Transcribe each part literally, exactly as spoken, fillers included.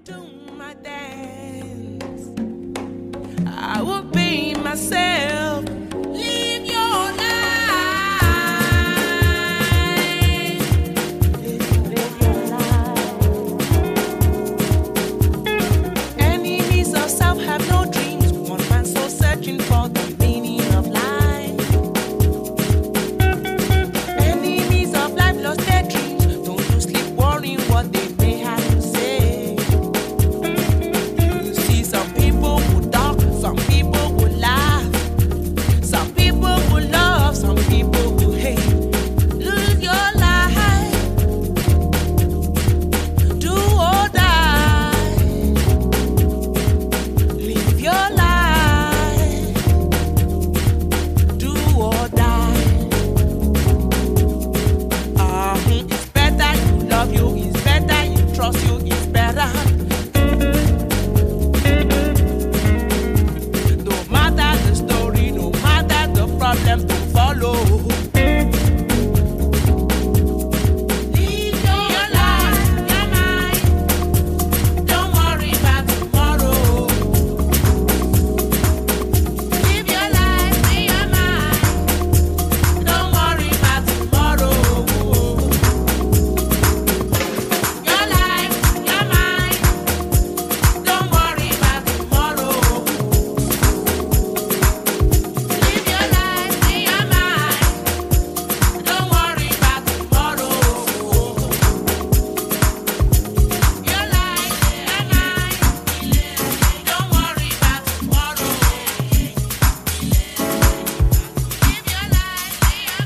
do my dance. I will be myself. Live your life. Live your life. Enemies of self have no dreams. One man so searching for the meaning of life. Enemies of life lost their dreams. Don't you sleep worrying what they may have to say. You see some people who talk, some people who laugh, some people who love, some people who hate. Lose your life, do or die. Live your life, do or die. Ah, it's better you love you, it's better you trust you, it's better. No matter the story, no matter the problems to follow. Live your life, your mind. Don't worry about tomorrow. Live your life, be your mind. Don't worry about tomorrow. Your life, your mind. Don't worry about tomorrow. Live your life, be your mind. Don't worry about tomorrow. Your life, your mind. Don't worry about tomorrow. Live your life, be your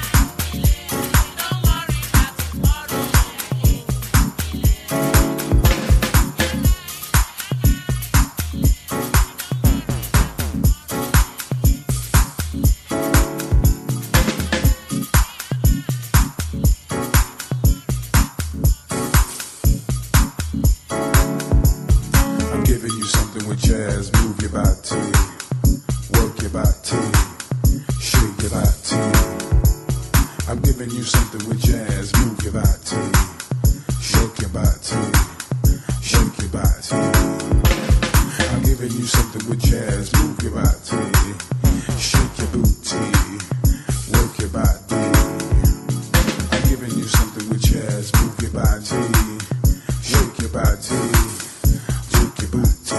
I'm giving you something with jazz. Move your body, work your body, shake your body. I'm giving you something with jazz. Move your body, shake your body, shake your body. I'm giving you something with jazz. Move your body, shake your booty, work your body. I'm giving you something with jazz. Move your body, shake your body. Work your booty.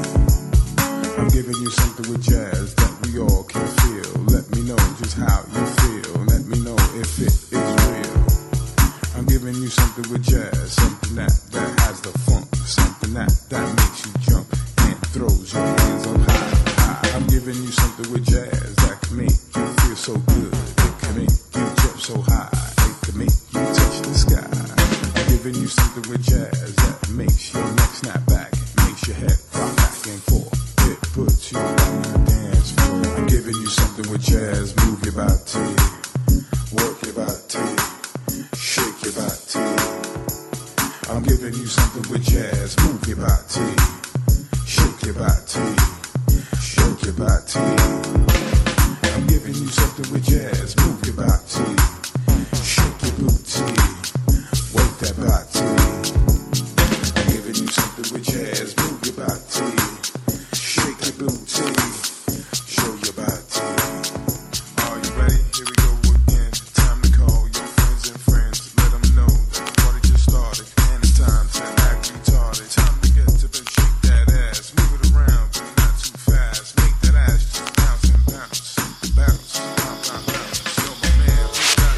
I'm giving you something with jazz that we all can feel. Let me know just how you feel. Let me know if it is real. I'm giving you something with jazz, something that, that has the funk, something that, that makes you jump and throws your hands up high, high. I'm giving you something with jazz that can make you feel so good. It can make you jump so high. It can make you touch the sky. I'm giving you something with jazz that makes your neck snap back, makes your head rock back and forth. It puts you on the dance floor. I'm giving you something with jazz. Move your body, work your body, shake your body. I'm giving you something with jazz. Move your body, shake your body, shake your body. I'm giving you something with jazz. Move your body, shake your booty, work that body. I'm giving you something with jazz. Move your body, shake your booty, show your body. Are you ready? Here we go again. Time to call your friends and friends. Let them know that the party just started. And it's time to act retarded. Time to get to and shake that ass. Move it around, but not too fast. Make that ass just bounce and bounce. Bounce, bounce, bounce, bounce. Yo, my man, we got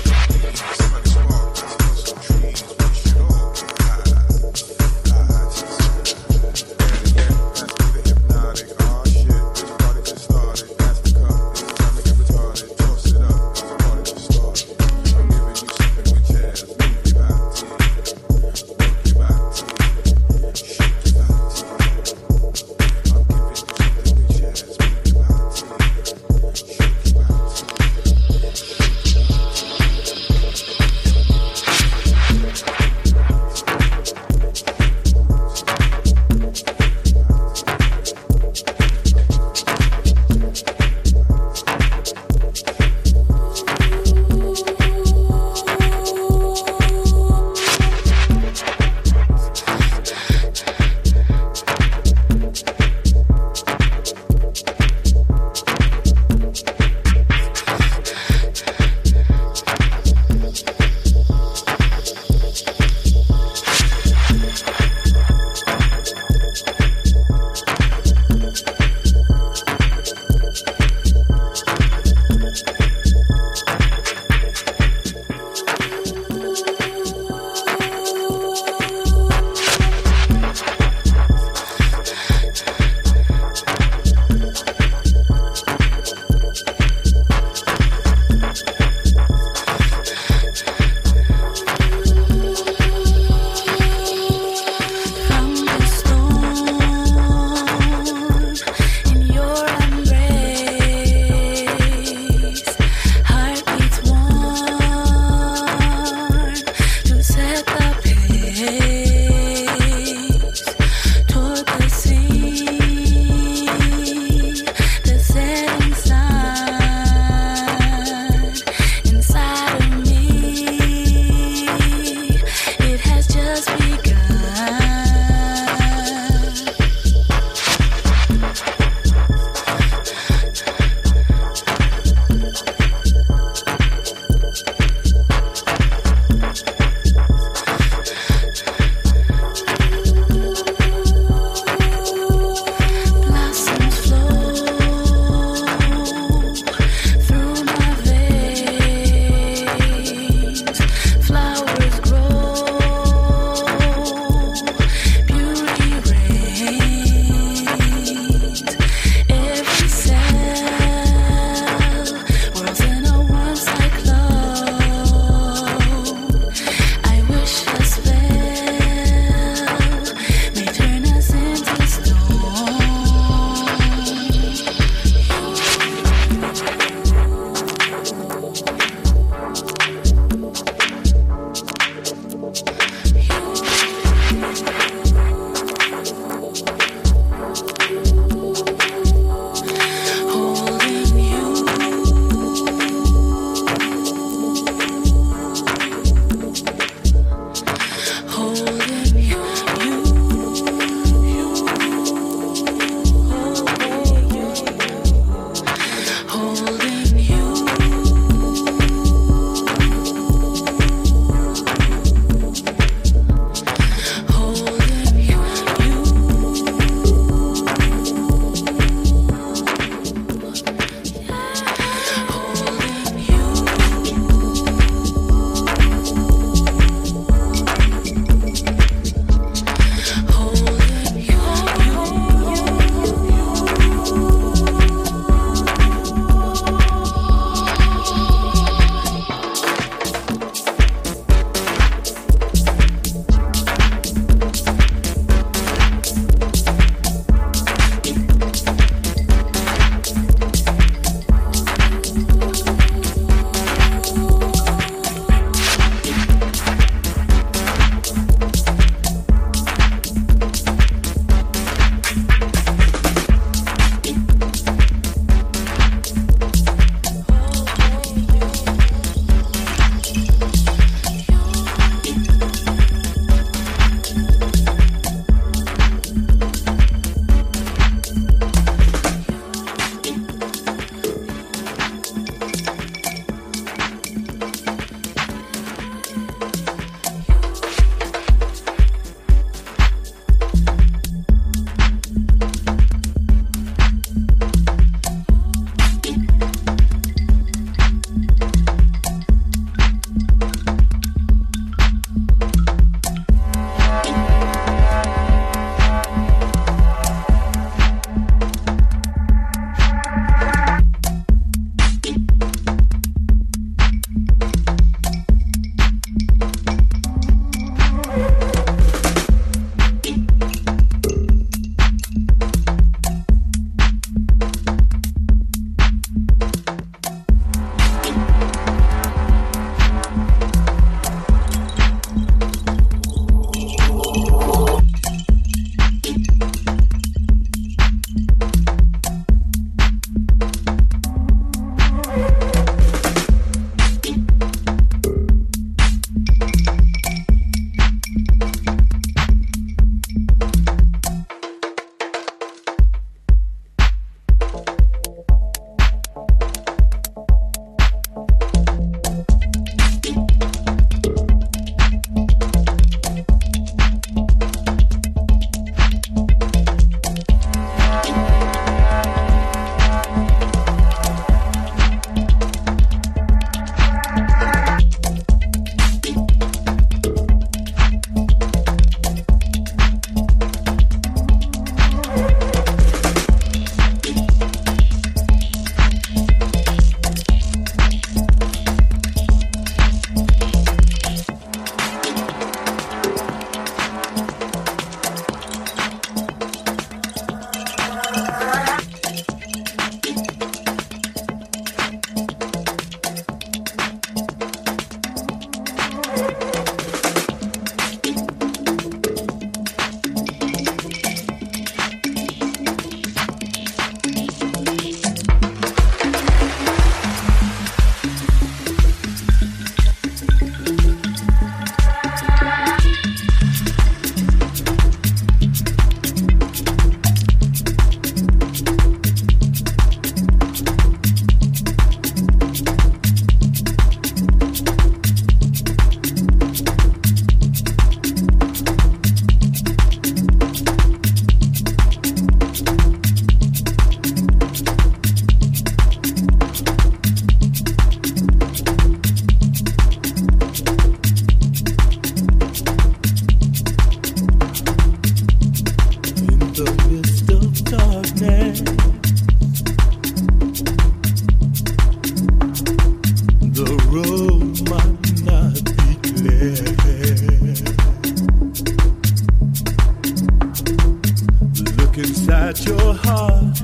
inside your heart.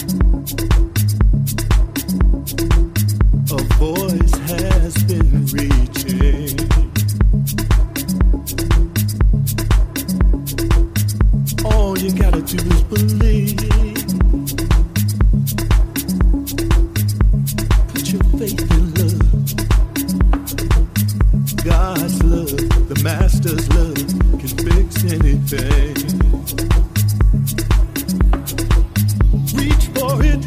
A voice has been reaching. All you gotta do is believe. Put your faith in love. God's love, the Master's love can fix anything. Reach for it.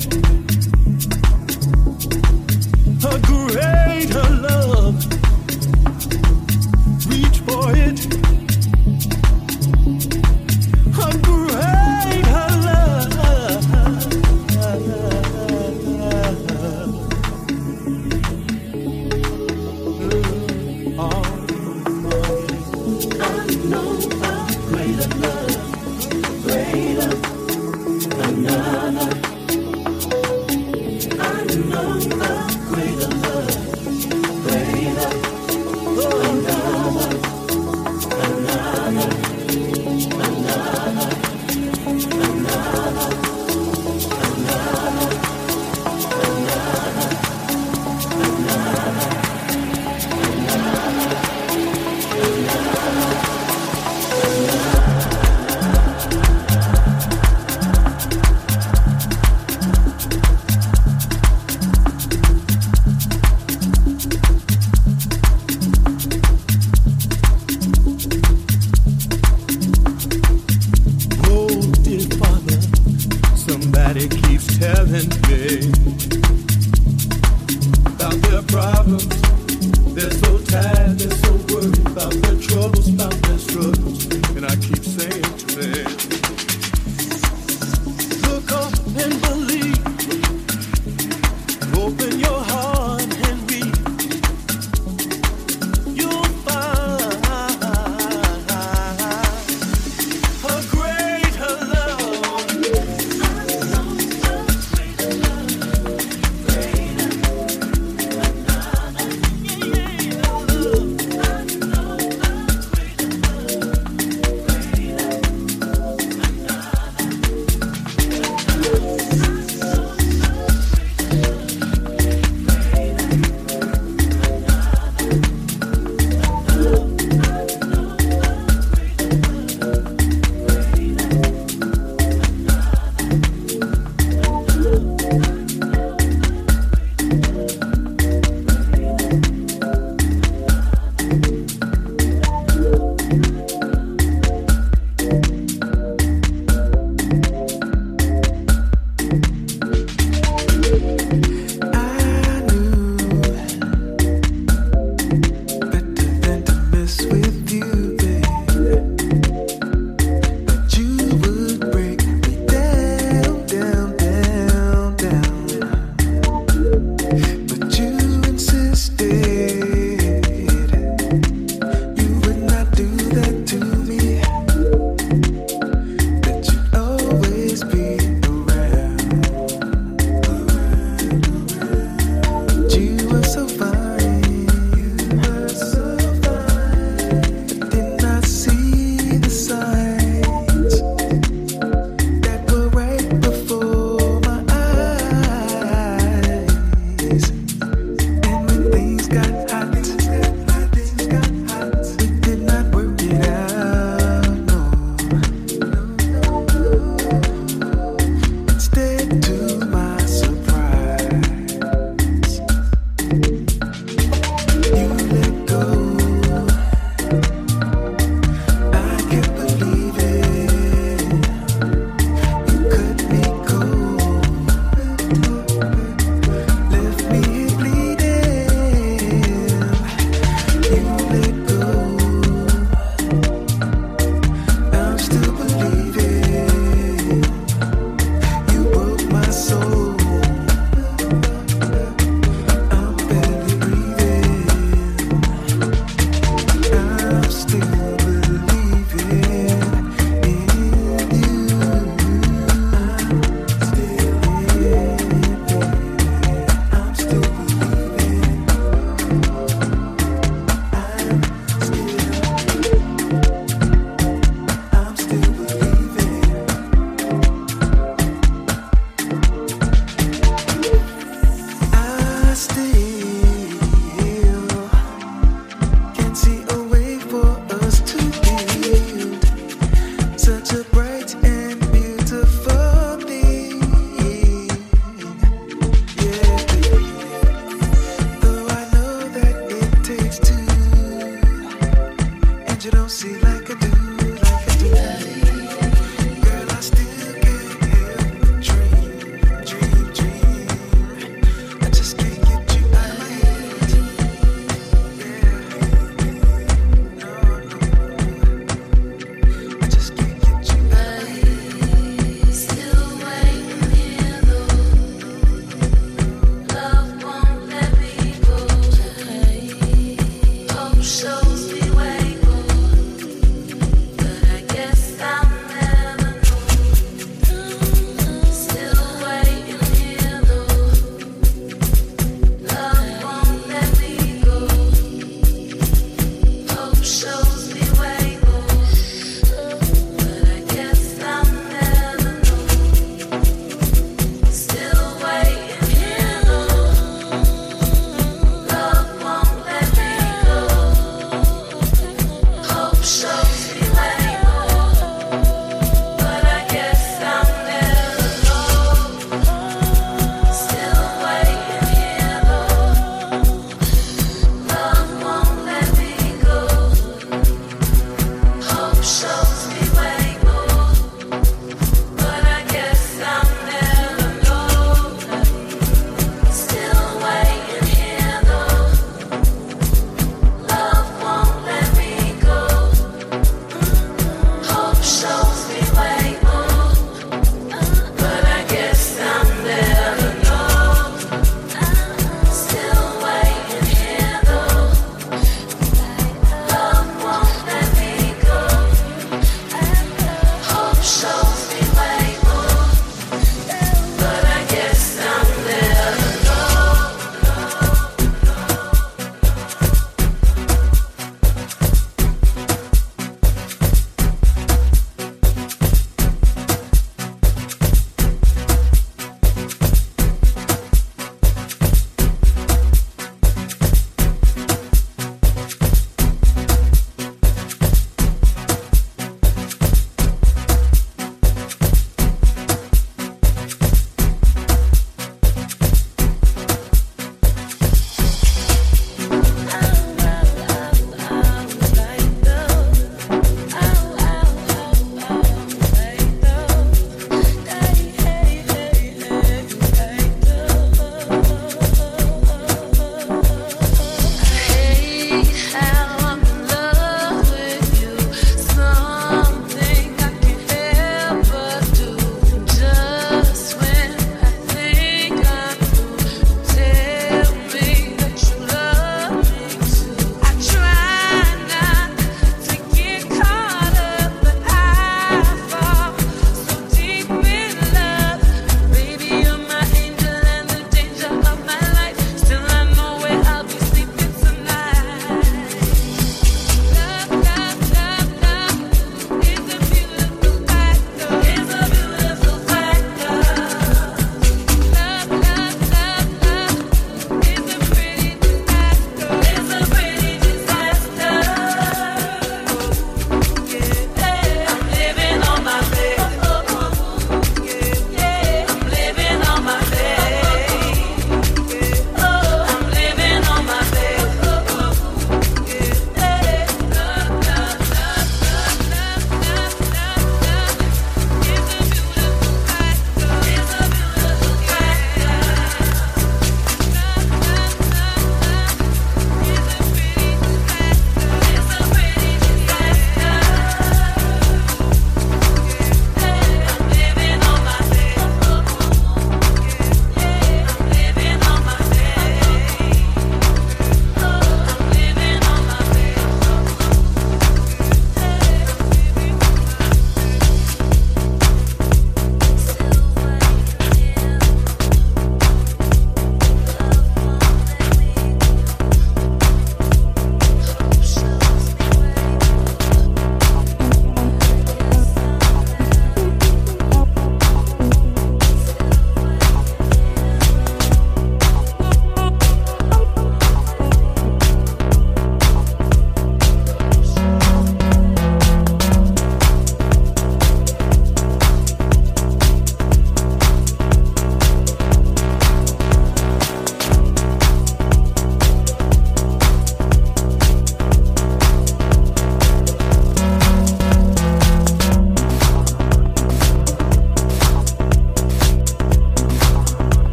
A greater love. Reach for it. A greater love. Oh, I know a greater love, greater, another. I know a greater love, greater, another, another, another, another, oh, dear Father, somebody keeps telling me